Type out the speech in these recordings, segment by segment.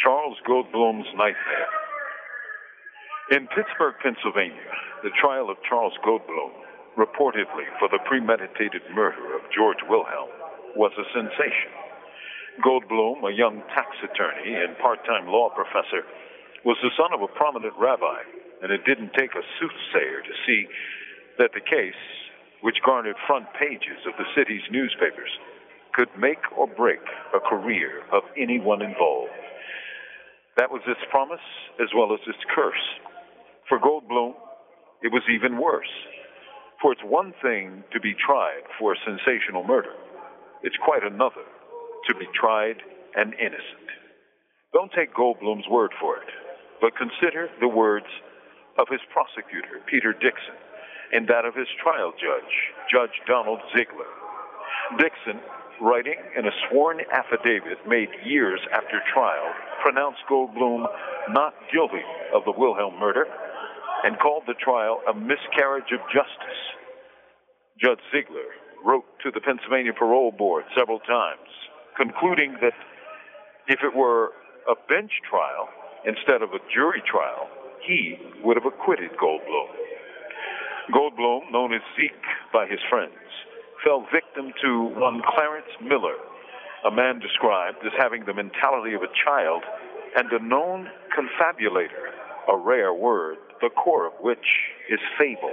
Charles Goldblum's Nightmare. In Pittsburgh, Pennsylvania, the trial of Charles Goldblum, reportedly for the premeditated murder of George Wilhelm, was a sensation. Goldblum, a young tax attorney and part-time law professor, was the son of a prominent rabbi, and it didn't take a soothsayer to see that the case, which garnered front pages of the city's newspapers, could make or break a career of anyone involved. That was its promise as well as its curse. For Goldblum, it was even worse. For it's one thing to be tried for a sensational murder. It's quite another to be tried and innocent. Don't take Goldblum's word for it, but consider the words of his prosecutor, Peter Dixon, and that of his trial judge, Judge Donald Ziegler. Dixon, writing in a sworn affidavit made years after trial, pronounced Goldblum not guilty of the Wilhelm murder and called the trial a miscarriage of justice. Judge Ziegler wrote to the Pennsylvania Parole Board several times, concluding that if it were a bench trial instead of a jury trial, he would have acquitted Goldblum. Goldblum, known as Zeke by his friends, fell victim to one Clarence Miller, a man described as having the mentality of a child and a known confabulator, a rare word, the core of which is fable.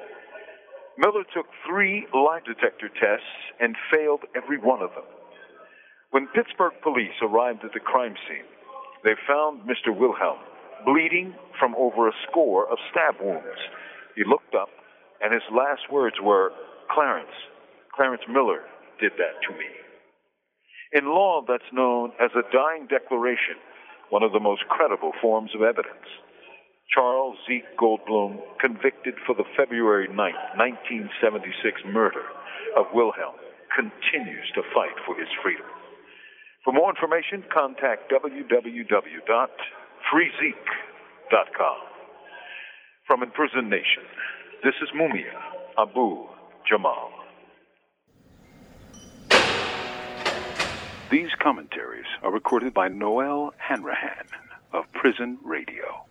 Miller took 3 lie detector tests and failed every one of them. When Pittsburgh police arrived at the crime scene, they found Mr. Wilhelm bleeding from over a score of stab wounds. He looked up, and his last words were, Clarence Miller did that to me." In law, that's known as a dying declaration, one of the most credible forms of evidence. Charles Zeke Goldblum, convicted for the February 9, 1976 murder of Wilhelm, continues to fight for his freedom. For more information, contact www.freezeke.com. From Imprisoned Nation, this is Mumia Abu Jamal. These commentaries are recorded by Noel Hanrahan of Prison Radio.